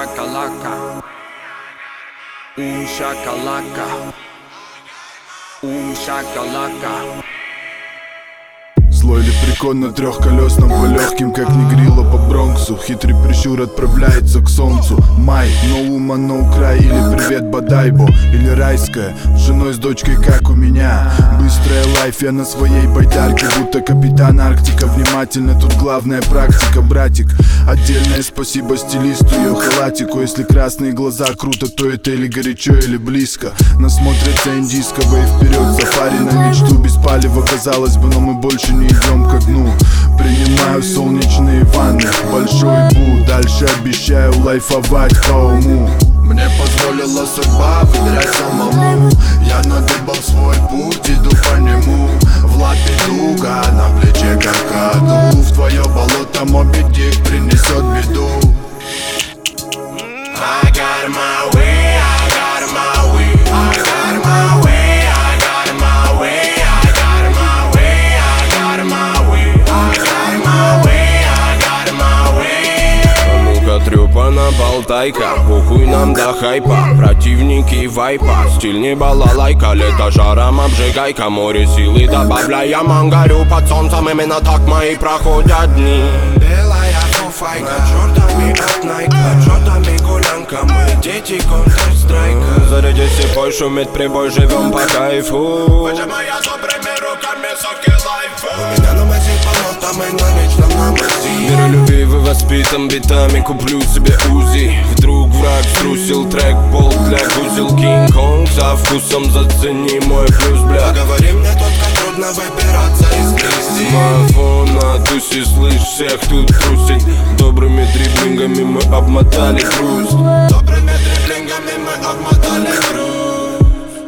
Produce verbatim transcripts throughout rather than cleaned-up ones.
shakalaka, um shakalaka, um shakalaka. Злой лепрекон на трехколесном по легким, как негрила по Бронксу. Хитрый прищур отправляется к солнцу. Май, но ума, но край. Или привет Бадайбо, или райская, с женой, с дочкой, как у меня. Быстрая лайф, я на своей байдарке, будто капитан Арктика. Внимательно, тут главная практика, братик. Отдельное спасибо стилисту, ее халатику. Если красные глаза круто, то это или горячо, или близко. Насмотрятся индийского и вперед сафари на мечту. Без палева, казалось бы, но мы больше не идем ко дну. Принимаю солнечные ванны, большой бу. Дальше обещаю лайфовать по уму. Мне позволила судьба выбирать самому. Я надыбал свой путь, иду по нему. В лапе дуга, на плече какаду. В твое болото Моби Дик принесет беду. I got my way, I got my way, I got my way, I got my way, I got my way, I got my way, I got my way, I got my way. А ну-ка, трёпана болтайка, похуй нам до хайпа. Противники вайпа, стиль не балалайка. Лето жаром обжигайка, море силы добавляя. Мангарю под солнцем, именно так мои проходят дни. Белая фуфайка, чёртами от найка, чёртами гулянка, мы дети Counter-Strike. Зарядись и пой, шумит прибой, живем по кайфу. Выжимая добрыми руками соки лайфа. У меня на массив полота, мы на личном на массив. Миролюбивый, воспитан битами, куплю себе УЗИ. Вдруг враг струсил трек, болт для гузел. Кинг-Конг со вкусом, зацени мой плюс, бля. Говори мне тот, как трудно выбираться из грязи. Мафон на тусе, слышь, всех тут трусить. Добрыми дриблингами мы обмотали грусть. Добрыми дриблингами мы обмотали грусть.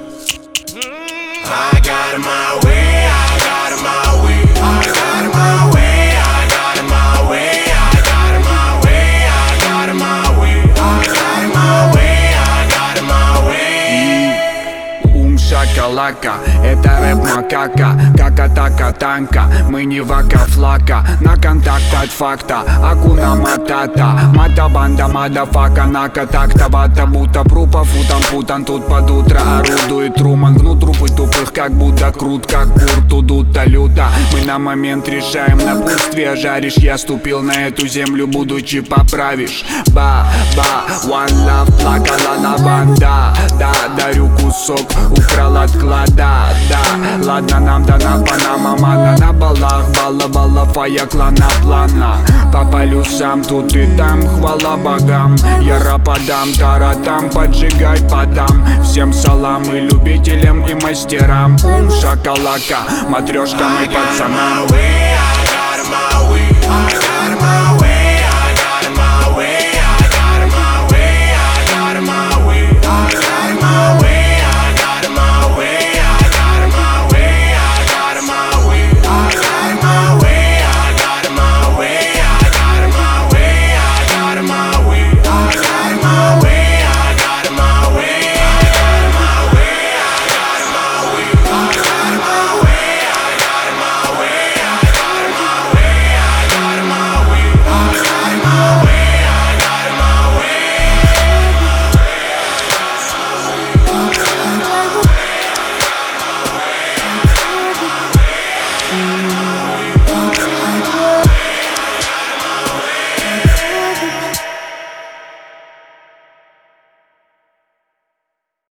I got my way, I got my way, I got my way, I got my way, I got my way, I got my way, I got my way, I got my way. Ум шакалака, это рэп макака, как атака танка. Мы не вака-флака, на контакт от факта. Акуна матата, мата-банда, мадафака. Нака так-то, бата, будто прупа, футан, путан. Тут под утро орудует Труман. Гну трупы тупых, как будто крут, как кур. Тудут-то люто, мы на момент решаем. На путстве жаришь, я ступил на эту землю, будучи поправишь. Ба-ба, one love, плакала лаванда. Да, дарю кусок, украл от клада. Да, ладно, нам дана Панама, мана на балах, бала-бала, фая клана плана. По полюсам тут и там, хвала богам. Я рападам, таратам, поджигай подам. Всем салам и любителям, и мастерам. Ум шакалака, матрешкам и пацанам.